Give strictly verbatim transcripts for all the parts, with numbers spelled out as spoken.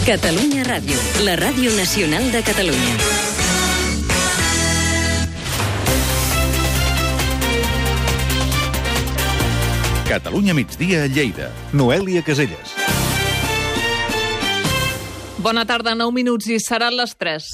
Catalunya Ràdio, la ràdio nacional de Catalunya. Catalunya migdia a Lleida. Noèlia Caselles. Bona tarda, nou minuts i seran les tres.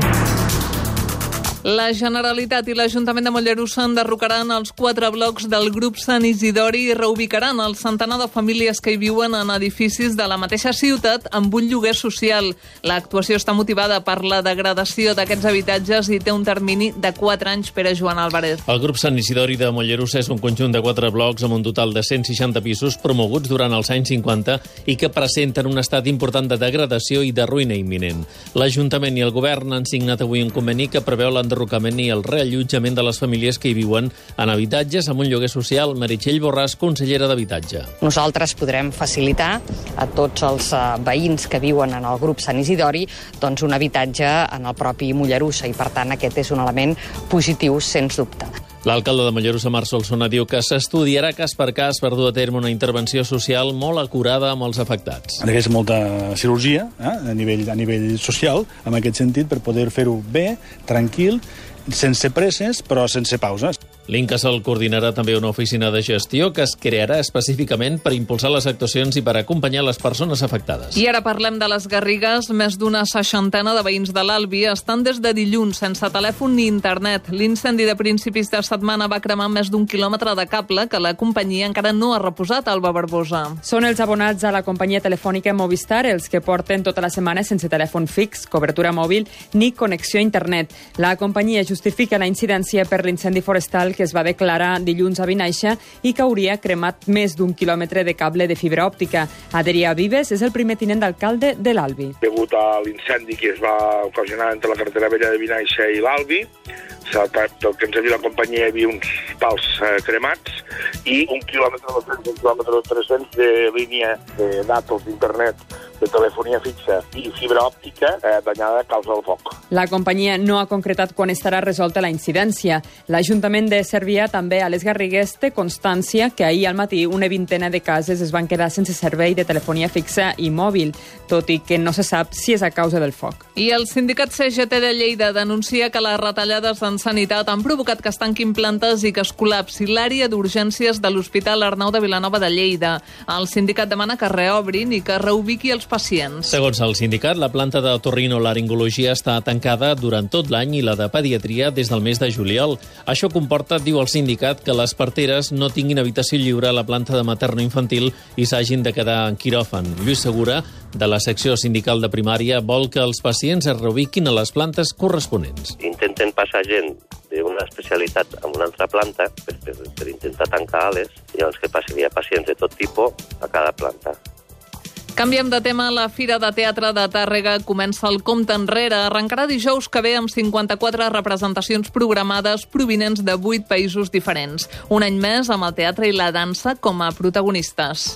La Generalitat i l'Ajuntament de Mollerussa enderrocaran els quatre blocs del grup Sant Isidori i reubicaran el centenar de famílies que hi viuen en edificis de la mateixa ciutat amb un lloguer social. L'actuació està motivada per la degradació d'aquests habitatges i té un termini de quatre anys. Per a Joan Álvarez. El grup Sant Isidori de Mollerussa és un conjunt de quatre blocs amb un total de cent seixanta pisos promoguts durant els anys cinquanta i que presenten un estat important de degradació i de ruïna imminent. L'Ajuntament i el Govern han signat avui un conveni que preveu l'enderrocament i el reallotjament de les famílies que hi viuen en habitatges amb un lloguer social. Meritxell Borràs, consellera d'Habitatge. Nosaltres podrem facilitar a tots els veïns que viuen en el grup Sant Isidori doncs un habitatge en el propi Mollerussa i, per tant, aquest és un element positiu, sens dubte. L'alcalde de Mollerussa, Marc Solsona, diu que s'estudiarà cas per cas per dur a terme una intervenció social molt acurada amb els afectats. És molta cirurgia eh, a nivell, a nivell social, en aquest sentit, per poder fer-ho bé, tranquil, sense presses, però sense pauses. L'Incasòl coordinarà també una oficina de gestió que es crearà específicament per impulsar les actuacions i per acompanyar les persones afectades. I ara parlem de les Garrigues. Més d'una seixantena de veïns de l'Albi estan des de dilluns sense telèfon ni internet. L'incendi de principis de setmana va cremar més d'un quilòmetre de cable que la companyia encara no ha reposat. Alba Barbosa. Són els abonats a la companyia telefònica Movistar els que porten tota la setmana sense telèfon fix, cobertura mòbil ni connexió a internet. La companyia justifica la incidència per l'incendi forestal que es va declarar dilluns a Vinaixa i que hauria cremat més d'un quilòmetre de cable de fibra òptica. Adrià Vives és el primer tinent d'alcalde de l'Albi. Degut a l'incendi que es va ocasionar entre la carretera vella de Vinaixa i l'Albi, pel que ens ha dit la companyia, hi havia uns pals eh, cremats i un quilòmetre dos-cents, un quilòmetre tres-cents de línia de datos d'internet, de telefonia fixa i fibra òptica eh, danyada a causa del foc. La companyia no ha concretat quan estarà resolta la incidència. L'Ajuntament de Cervià, també a les Garrigues, té constància que ahir al matí una vintena de cases es van quedar sense servei de telefonia fixa i mòbil, tot i que no se sap si és a causa del foc. I el sindicat C G T de Lleida denuncia que les retallades en sanitat han provocat que es tanquin plantes i que es col·lapsi l'àrea d'urgències de l'Hospital Arnau de Vilanova de Lleida. El sindicat demana que reobrin i que reubiqui els pacients. Segons el sindicat, la planta de torrinolaringologia està tancada durant tot l'any i la de pediatria des del mes de juliol. Això comporta, diu el sindicat, que les parteres no tinguin habitació lliure a la planta de materno-infantil i s'hagin de quedar en quiròfan. Lluís Segura, de la secció sindical de primària, vol que els pacients es reubiquin a les plantes corresponents. Intenten passar gent d'una especialitat a una altra planta per, per, per intentar tancar ales i llavors que passaria pacients de tot tipus a cada planta. Canviem de tema. La Fira de Teatre de Tàrrega comença el compte enrere. Arrencarà dijous que ve amb cinquanta-quatre representacions programades provinents de vuit països diferents. Un any més amb el teatre i la dansa com a protagonistes.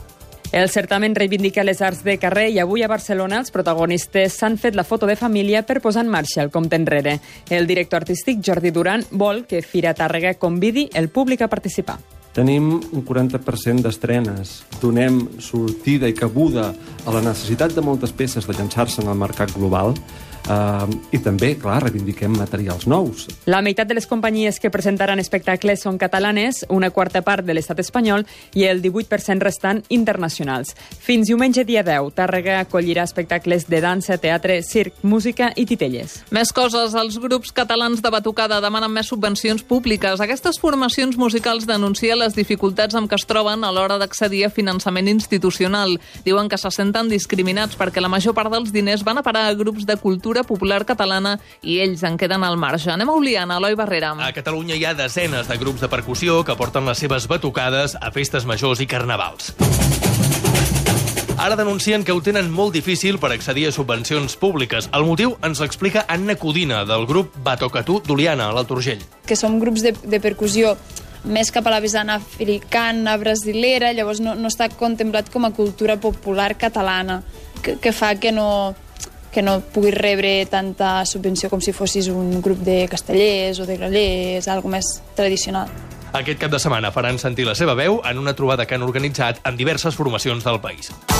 El certamen reivindica les arts de carrer i avui a Barcelona els protagonistes s'han fet la foto de família per posar en marxa el compte enrere. El director artístic Jordi Duran vol que Fira Tàrrega convidi el públic a participar. Tenim un quaranta per cent d'estrenes. Donem sortida i cabuda a la necessitat de moltes peces de llançar-se en el mercat global. Uh, I també, clar, reivindiquem materials nous. La meitat de les companyies que presentaran espectacles són catalanes, una quarta part de l'estat espanyol i el divuit per cent restant internacionals. Fins diumenge dia deu, Tàrrega acollirà espectacles de dansa, teatre, circ, música i titelles. Més coses. Els grups catalans de batucada demanen més subvencions públiques. Aquestes formacions musicals denuncien les dificultats amb què es troben a l'hora d'accedir a finançament institucional. Diuen que se senten discriminats perquè la major part dels diners van a parar a grups de cultura popular catalana i ells en queden al marge. Anem a Oliana, Eloi Barrera. A Catalunya hi ha desenes de grups de percussió que porten les seves batucades a festes majors i carnavals. Ara denuncien que ho tenen molt difícil per accedir a subvencions públiques. El motiu ens l'explica Anna Codina, del grup Batocatú d'Oliana, a l'Alt Urgell. Que som grups de, de percussió més cap a la vessant africana, brasilera, llavors no, no està contemplat com a cultura popular catalana, que, que fa que no... que no puguis rebre tanta subvenció com si fossis un grup de castellers o de grallers, algo més tradicional. Aquest cap de setmana faran sentir la seva veu en una trobada que han organitzat en diverses formacions del país.